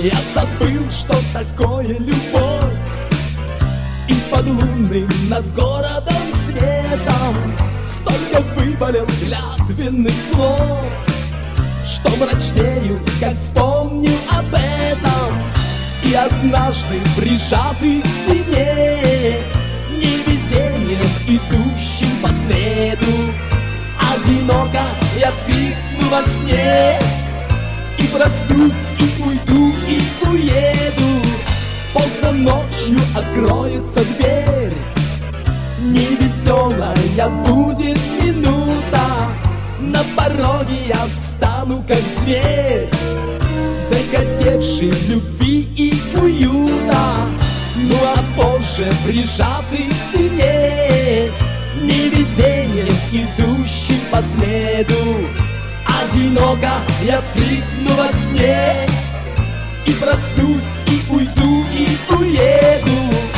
Я забыл, что такое любовь. И под лунным над городом светом столько выболел клятвенных слов, что мрачнею, как вспомню об этом. И однажды, прижатый к стене, невезением, идущим по следу, одиноко я вскрикну во сне. И проснусь, и уйду, и уеду. Поздно ночью откроется дверь, невеселая будет минута. На пороге я встану, как зверь, захотевший любви и уюта. Ну а позже, прижатый к стене, невезением, идущим по следу, одиноко я вскрикну во сне. И проснусь, и уйду, и уеду.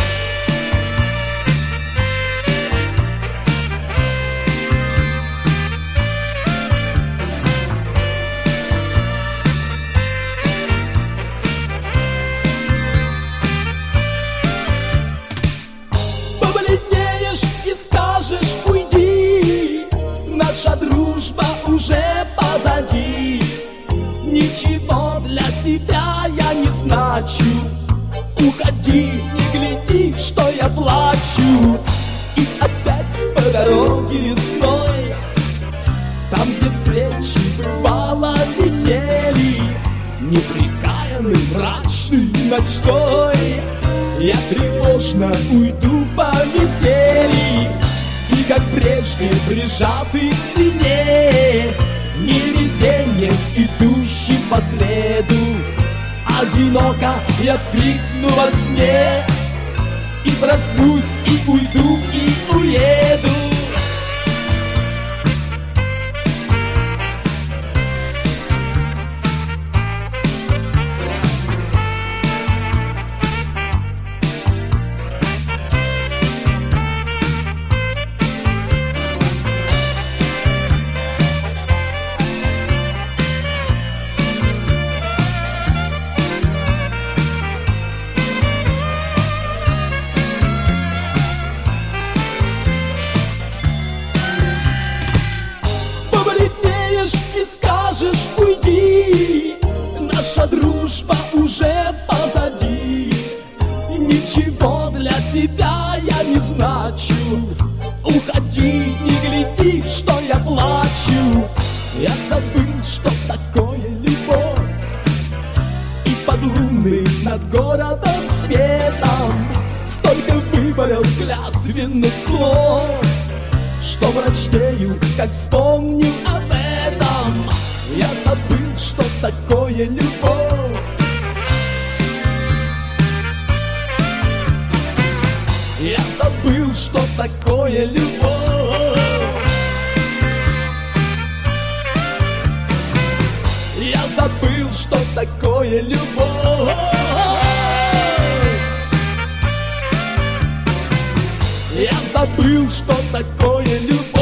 Побледнеешь и скажешь: уйди, наша дружба уже позади. Ничего для тебя я не значу. Уходи, не гляди, что я плачу. И опять по дороге лесной, там, где встречи бывало летели, непрекаянный, мрачный, ночной, я тревожно уйду по метели. И как прежде, прижатый к стене, невезением, идущим по следу, одиноко я вскрикну во сне. И проснусь, и уйду, и уеду. И скажешь: уйди, наша дружба уже позади. Ничего для тебя я не значу. Уходи, не гляди, что я плачу. Я забыл, что такое любовь. И под лунным над городом светом столько выболел клятвенных слов, что мрачнею, как вспомню об этом. Я забыл, что такое любовь. Я забыл, что такое любовь. Я забыл, что такое любовь. Я забыл, что такое любовь.